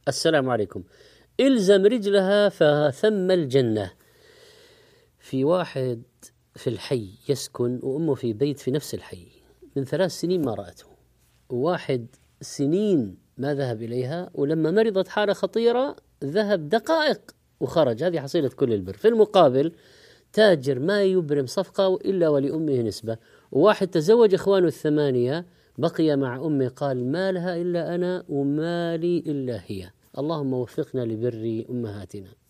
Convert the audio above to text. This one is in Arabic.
السلام عليكم. إلزم رجلها فثم الجنة. في واحد في الحي يسكن وأمه في بيت في نفس الحي، من 3 سنين ما رأته، وواحد سنين ما ذهب إليها، ولما مرضت حالة خطيرة ذهب دقائق وخرج. هذه حصيلة كل البر. في المقابل تاجر ما يبرم صفقة إلا ولأمه نسبة، وواحد تزوج إخوانه ال8 بقي مع أمه، قال ما لها إلا أنا وما لي إلا هي. اللهم وفقنا لبر أمهاتنا.